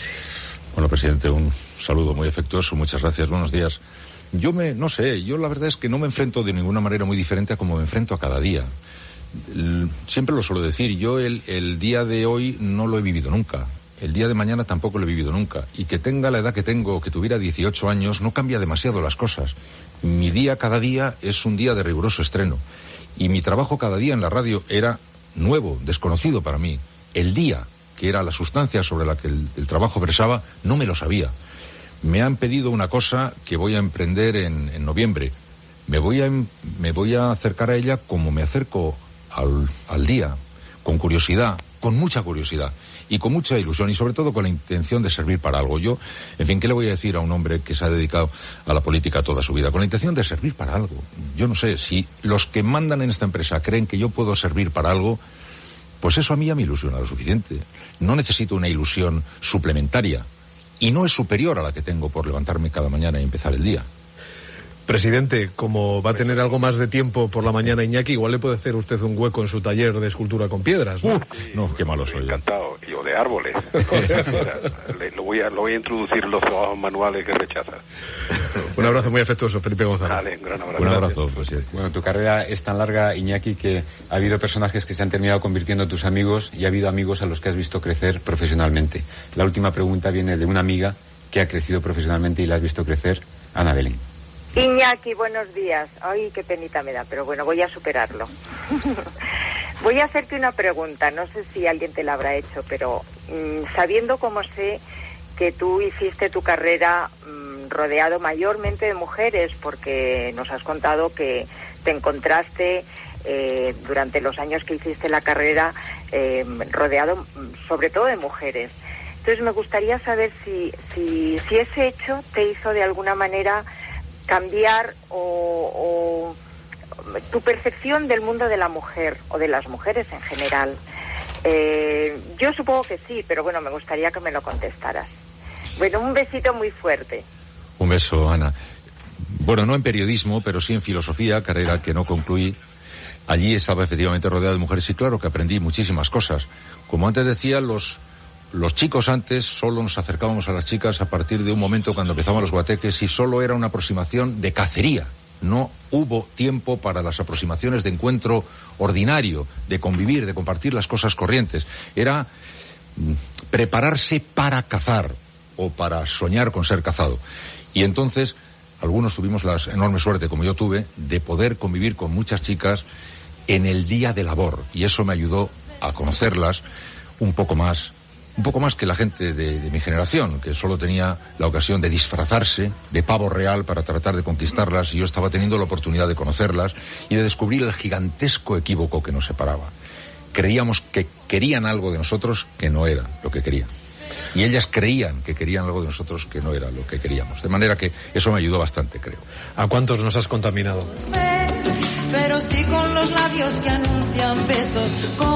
Bueno, presidente, un saludo muy afectuoso, muchas gracias, buenos días. Yo me, no sé, yo la verdad es que no me enfrento de ninguna manera muy diferente a como me enfrento a cada día. El, siempre lo suelo decir, yo el, el día de hoy no lo he vivido nunca. El día de mañana tampoco lo he vivido nunca. Y que tenga la edad que tengo, que tuviera dieciocho años, no cambia demasiado las cosas. Mi día cada día es un día de riguroso estreno. Y mi trabajo cada día en la radio era nuevo, desconocido para mí. El día, que era la sustancia sobre la que el, el trabajo versaba, no me lo sabía. Me han pedido una cosa que voy a emprender en, en noviembre. Me voy a, me voy a acercar a ella como me acerco al, al día, con curiosidad, con mucha curiosidad y con mucha ilusión y sobre todo con la intención de servir para algo. Yo, en fin, ¿qué le voy a decir a un hombre que se ha dedicado a la política toda su vida? Con la intención de servir para algo. Yo no sé, si los que mandan en esta empresa creen que yo puedo servir para algo, pues eso a mí ya me ilusiona lo suficiente. No necesito una ilusión suplementaria. Y no es superior a la que tengo por levantarme cada mañana y empezar el día. Presidente, como va a tener algo más de tiempo por la mañana Iñaki, igual le puede hacer usted un hueco en su taller de escultura con piedras, ¿no? Uh, no, qué malo soy. Encantado. Y o de árboles. Le, lo, voy a, lo voy a introducir los trabajos manuales que rechaza. Un abrazo muy afectuoso, Felipe González. Dale, un gran abrazo. Un abrazo, presidente. Bueno, tu carrera es tan larga, Iñaki, que ha habido personajes que se han terminado convirtiendo en tus amigos y ha habido amigos a los que has visto crecer profesionalmente. La última pregunta viene de una amiga que ha crecido profesionalmente y la has visto crecer, Ana Belén. Iñaki, buenos días. Ay, qué penita me da, pero bueno, voy a superarlo. Voy a hacerte una pregunta, no sé si alguien te la habrá hecho, pero mmm, sabiendo cómo sé que tú hiciste tu carrera mmm, rodeado mayormente de mujeres, porque nos has contado que te encontraste eh, durante los años que hiciste la carrera eh, rodeado sobre todo de mujeres. Entonces me gustaría saber si, si, si ese hecho te hizo de alguna manera cambiar o, o tu percepción del mundo de la mujer o de las mujeres en general. Eh, yo supongo que sí, pero bueno, me gustaría que me lo contestaras. Bueno, un besito muy fuerte. Un beso, Ana. Bueno, no en periodismo, pero sí en filosofía, carrera que no concluí. Allí estaba efectivamente rodeado de mujeres y claro que aprendí muchísimas cosas. Como antes decía, los, los chicos antes solo nos acercábamos a las chicas a partir de un momento cuando empezaban los guateques y solo era una aproximación de cacería. No hubo tiempo para las aproximaciones de encuentro ordinario, de convivir, de compartir las cosas corrientes. Era mm, prepararse para cazar o para soñar con ser cazado. Y entonces, algunos tuvimos la enorme suerte, como yo tuve, de poder convivir con muchas chicas en el día de labor. Y eso me ayudó a conocerlas un poco más, un poco más que la gente de, de mi generación, que solo tenía la ocasión de disfrazarse de pavo real para tratar de conquistarlas, y yo estaba teniendo la oportunidad de conocerlas y de descubrir el gigantesco equívoco que nos separaba. Creíamos que querían algo de nosotros que no era lo que querían. Y ellas creían que querían algo de nosotros que no era lo que queríamos. De manera que eso me ayudó bastante, creo. ¿A cuántos nos has contaminado? Pero sí con los labios que anuncian besos,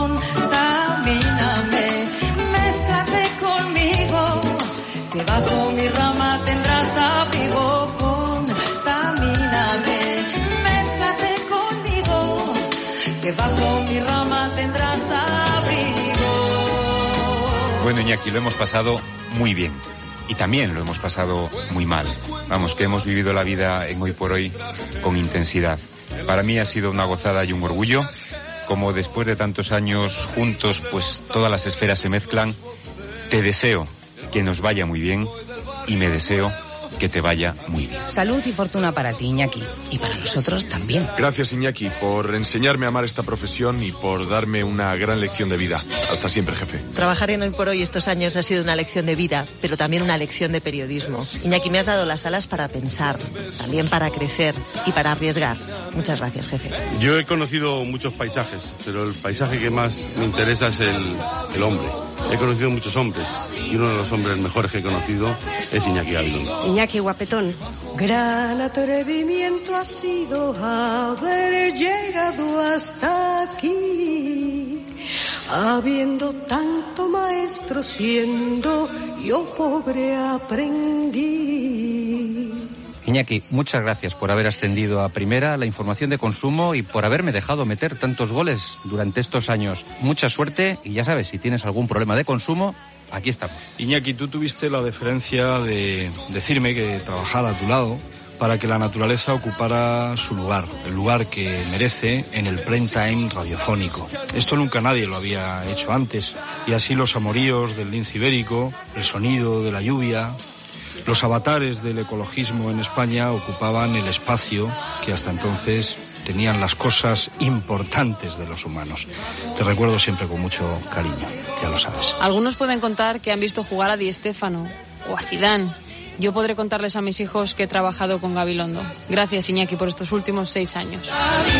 contamíname, mézclate conmigo, que bajo mi rama tendrás abrigo, contamíname, mézclate conmigo, que bajo mi rama tendrás abrigo. Bueno, Iñaki, lo hemos pasado muy bien. Y también lo hemos pasado muy mal. Vamos, que hemos vivido la vida en Hoy por Hoy con intensidad. Para mí ha sido una gozada y un orgullo. Como después de tantos años juntos, pues todas las esferas se mezclan. Te deseo que nos vaya muy bien y me deseo que te vaya muy bien. Salud y fortuna para ti, Iñaki. Y para nosotros también. Gracias, Iñaki, por enseñarme a amar esta profesión y por darme una gran lección de vida. Hasta siempre, jefe. Trabajar en Hoy por Hoy estos años ha sido una lección de vida, pero también una lección de periodismo. Iñaki, me has dado las alas para pensar, también para crecer y para arriesgar. Muchas gracias, jefe. Yo he conocido muchos paisajes, pero el paisaje que más me interesa es el, el hombre. He conocido muchos hombres y uno de los hombres mejores que he conocido es Iñaki Gabilondo. Iñaki, guapetón. Gran atrevimiento ha sido haber llegado hasta aquí, habiendo tanto maestro siendo yo pobre aprendiz. Iñaki, muchas gracias por haber ascendido a primera la información de consumo y por haberme dejado meter tantos goles durante estos años. Mucha suerte y ya sabes, si tienes algún problema de consumo, aquí estamos. Iñaki, tú tuviste la deferencia de decirme que trabajara a tu lado para que la naturaleza ocupara su lugar, el lugar que merece en el prime time radiofónico. Esto nunca nadie lo había hecho antes, y así los amoríos del lince ibérico, el sonido de la lluvia, los avatares del ecologismo en España ocupaban el espacio que hasta entonces tenían las cosas importantes de los humanos. Te recuerdo siempre con mucho cariño, ya lo sabes. Algunos pueden contar que han visto jugar a Di Stéfano o a Zidane. Yo podré contarles a mis hijos que he trabajado con Gabilondo. Gracias, Iñaki, por estos últimos seis años.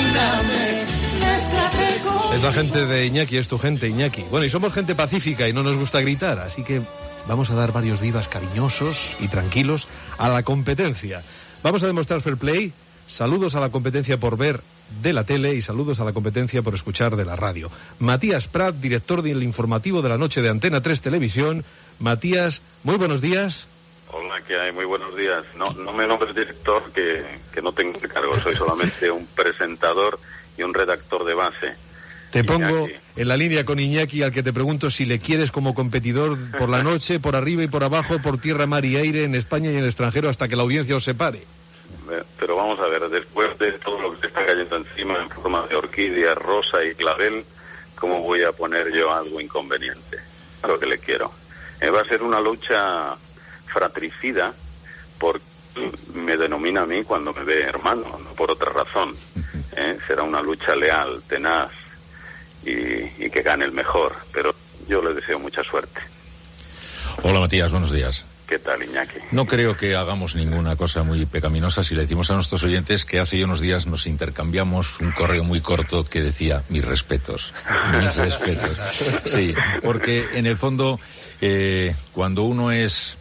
Es la gente de Iñaki, es tu gente, Iñaki. Bueno, y somos gente pacífica y no nos gusta gritar, así que vamos a dar varios vivas cariñosos y tranquilos a la competencia. Vamos a demostrar fair play. Saludos a la competencia por ver de la tele y saludos a la competencia por escuchar de la radio. Matías Prat, director del informativo de la noche de Antena tres Televisión. Matías, muy buenos días. Hola, ¿qué hay? Muy buenos días. No, no me nombres director, que, que no tengo el cargo. Soy solamente un presentador y un redactor de base. Te pongo Iñaki en la línea con Iñaki, al que te pregunto si le quieres como competidor por la noche, por arriba y por abajo, por tierra, mar y aire, en España y en el extranjero, hasta que la audiencia os separe. Pero vamos a ver, después de todo lo que te está cayendo encima en forma de orquídea, rosa y clavel, ¿cómo voy a poner yo algo inconveniente a lo que le quiero? Eh, va a ser una lucha fratricida, porque me denomina a mí cuando me ve hermano, no por otra razón. Eh, será una lucha leal, tenaz, y, y que gane el mejor, pero yo le deseo mucha suerte. Hola, Matías, buenos días. ¿Qué tal, Iñaki? No creo que hagamos ninguna cosa muy pecaminosa si le decimos a nuestros oyentes que hace ya unos días nos intercambiamos un correo muy corto que decía mis respetos, mis respetos. Sí, porque en el fondo eh, cuando uno es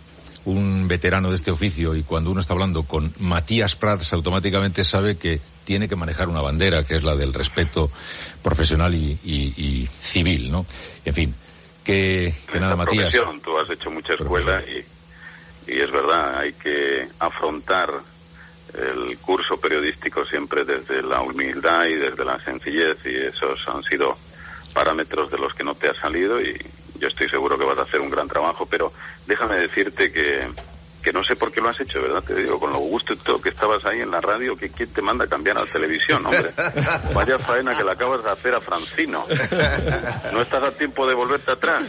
un veterano de este oficio, y cuando uno está hablando con Matías Prats, automáticamente sabe que tiene que manejar una bandera, que es la del respeto profesional y, y, y civil, ¿no? En fin, que, que nada, Matías. Tú has hecho mucha escuela y, y es verdad, hay que afrontar el curso periodístico siempre desde la humildad y desde la sencillez, y esos han sido parámetros de los que no te has salido, y yo estoy seguro que vas a hacer un gran trabajo, pero déjame decirte que, que no sé por qué lo has hecho, ¿verdad? Te digo, con lo gusto y todo que estabas ahí en la radio, que quién te manda a cambiar a la televisión, hombre. Vaya faena que le acabas de hacer a Francino. No estás a tiempo de volverte atrás.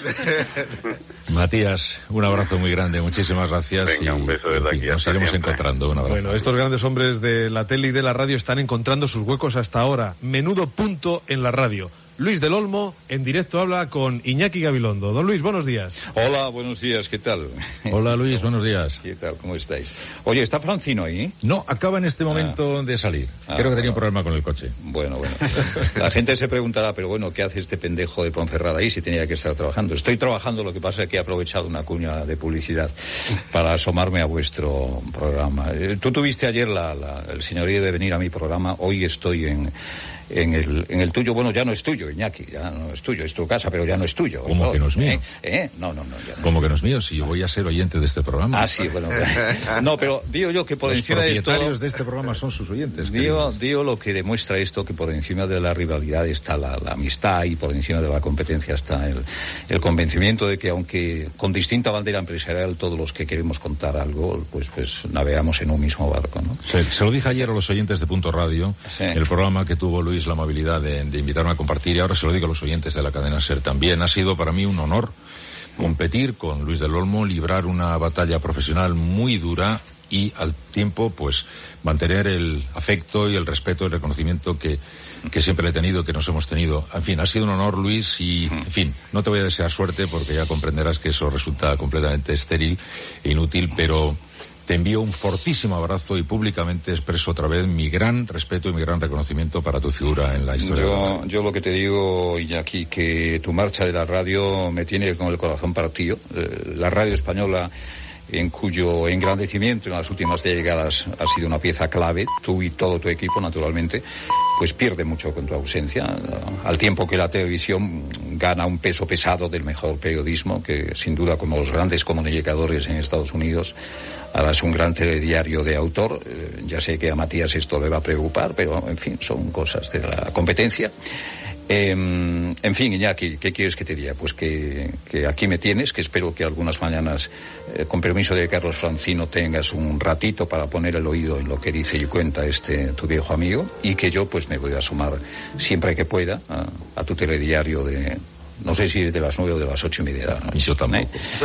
Matías, un abrazo muy grande, muchísimas gracias. Venga, y un beso desde aquí. Nos iremos siempre encontrando, un abrazo. Bueno, estos grandes hombres de la tele y de la radio están encontrando sus huecos hasta ahora. Menudo punto en la radio. Luis del Olmo, en directo, habla con Iñaki Gabilondo. Don Luis, buenos días. Hola, buenos días, ¿qué tal? Hola, Luis, buenos días. ¿Qué tal, cómo estáis? Oye, ¿está Francino ahí? No, acaba en este momento ah. de salir. Ah, Creo que tenía bueno. un problema con el coche. Bueno, bueno. La gente se preguntará, pero bueno, ¿qué hace este pendejo de Ponferrada ahí si tenía que estar trabajando? Estoy trabajando, lo que pasa es que he aprovechado una cuña de publicidad para asomarme a vuestro programa. Tú tuviste ayer la, la, el señorío de venir a mi programa, hoy estoy en... En el, en el tuyo, bueno, ya no es tuyo, Iñaki, ya no es tuyo, es tu casa, pero ya no es tuyo. ¿Cómo ¿no? que no es mío? ¿Eh? ¿Eh? No, no, no. Ya no ¿Cómo que no es mío? Si yo voy a ser oyente de este programa. Ah, sí, bueno. No, pero digo yo que por Los encima de todo... Los propietarios de este programa son sus oyentes. Digo, digo lo que demuestra esto, que por encima de la rivalidad está la, la amistad, y por encima de la competencia está el, el convencimiento de que, aunque con distinta bandera empresarial, todos los que queremos contar algo, pues pues navegamos en un mismo barco, ¿no? Se, se lo dije ayer a los oyentes de Punto Radio, sí. El programa que tuvo Luis la amabilidad de de invitarme a compartir, y ahora se lo digo a los oyentes de la cadena SER también. Ha sido para mí un honor competir con Luis del Olmo, librar una batalla profesional muy dura y al tiempo pues mantener el afecto y el respeto y el reconocimiento que, que siempre le he tenido, que nos hemos tenido. En fin, ha sido un honor, Luis, y en fin, no te voy a desear suerte porque ya comprenderás que eso resulta completamente estéril e inútil, pero te envío un fortísimo abrazo y públicamente expreso otra vez mi gran respeto y mi gran reconocimiento para tu figura en la historia. Yo, yo lo que te digo, Iñaki, que tu marcha de la radio me tiene con el corazón partido. Eh, la radio española, en cuyo engrandecimiento en las últimas décadas ha sido una pieza clave, tú y todo tu equipo, naturalmente, pues pierde mucho con tu ausencia, al tiempo que la televisión gana un peso pesado del mejor periodismo, que sin duda, como los grandes comunicadores en Estados Unidos, ahora es un gran telediario de autor. Eh, ya sé que a Matías esto le va a preocupar, pero en fin, son cosas de la competencia. Eh, en fin, Iñaki, ¿qué quieres que te diga? Pues que, que aquí me tienes, que espero que algunas mañanas, eh, con permiso de Carlos Francino, tengas un ratito para poner el oído en lo que dice y cuenta este tu viejo amigo, y que yo pues me voy a sumar siempre que pueda a, a tu telediario de... No sé si de las nueve o de las ocho y media. ¿No? Y yo tampoco.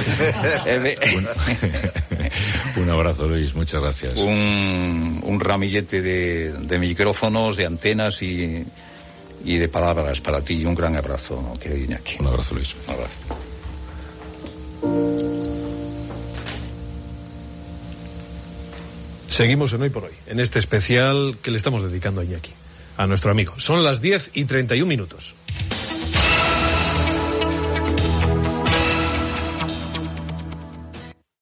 un, un abrazo, Luis, muchas gracias. Un, un ramillete de, de micrófonos, de antenas y, y de palabras para ti, y un gran abrazo, querido Iñaki. Un abrazo, Luis. Un abrazo. Seguimos en Hoy por Hoy, en este especial que le estamos dedicando a Iñaki, a nuestro amigo. Son las diez y treinta y un minutos.